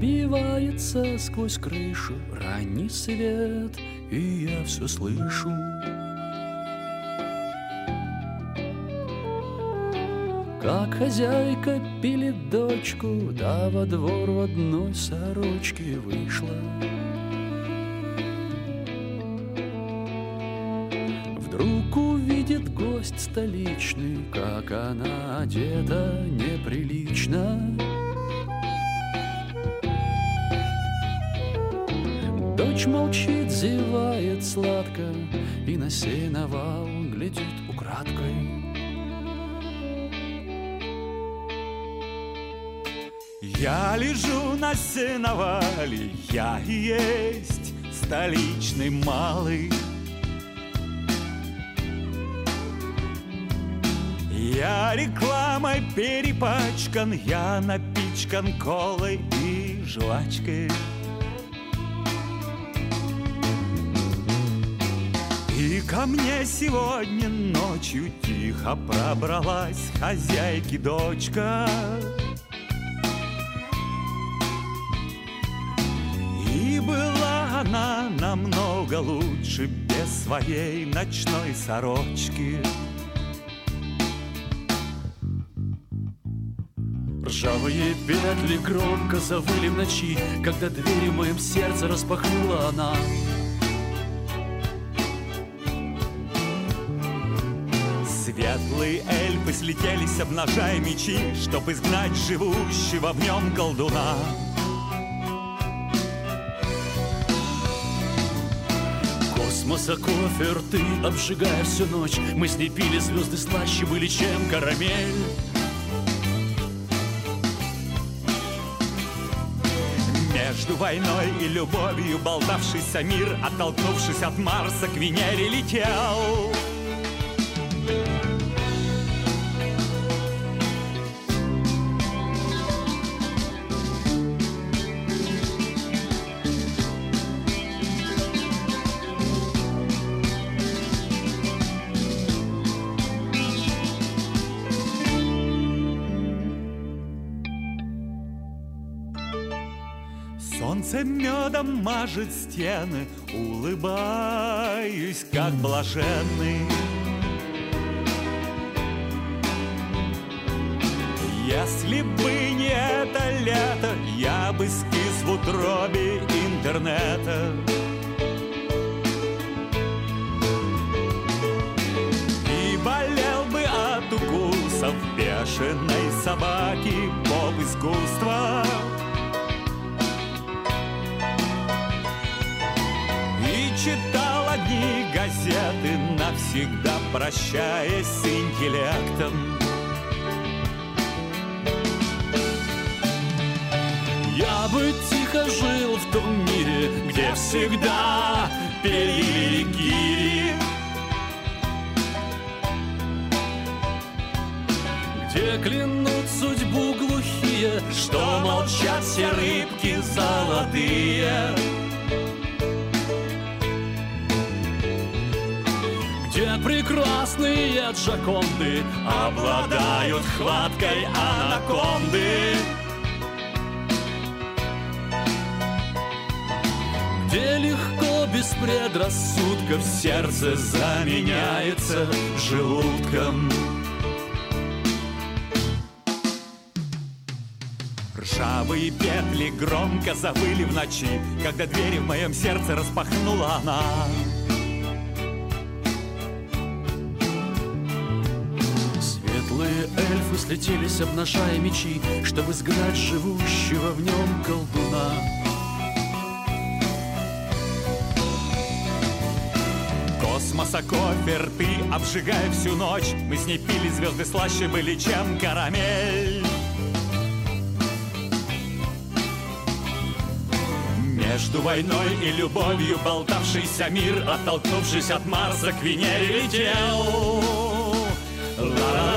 Пробивается сквозь крышу ранний свет, и я все слышу. Как хозяйка пилит дочку, да во двор в одной сорочке вышла. Вдруг увидит гость столичный, как она одета неприлично. Дочь молчит, зевает сладко и на сеновал глядит украдкой. Я лежу на сеновале, я и есть столичный малый. Я рекламой перепачкан, я напичкан колой и жвачкой. И ко мне сегодня ночью тихо пробралась хозяйки дочка. И была она намного лучше без своей ночной сорочки. Ржавые петли громко завыли в ночи, когда двери в моем сердце распахнула она. Светлые эльфы слетелись, обнажая мечи, чтоб изгнать живущего в нем колдуна. Космоса кофе рты, обжигая всю ночь, мы с ней пили звезды слаще были, чем карамель. Между войной и любовью болтавшийся мир, оттолкнувшись от Марса, к Венере летел. Солнце медом мажет стены, улыбаюсь, как блаженный. Если бы не это лето, я бы скис в утробе интернета. И болел бы от укусов бешеной собаки поп-искусства. Читал одни газеты, навсегда прощаясь с интеллектом. Я бы тихо жил в том мире, где всегда пели гири, где клянут судьбу глухие, что молчат все рыбки золотые, где прекрасные джаконды обладают хваткой анаконды, где легко без предрассудков сердце заменяется желудком. Ржавые петли громко завыли в ночи, когда двери в моем сердце распахнула она. Эльфы слетелись, обнажая мечи, чтобы изгнать живущего в нем колдуна. Космоса кофе рты, обжигая всю ночь, мы с ней пили звезды слаще были, чем карамель. Между войной и любовью болтавшийся мир, оттолкнувшись от Марса, к Венере летел. Ла-ла-ла.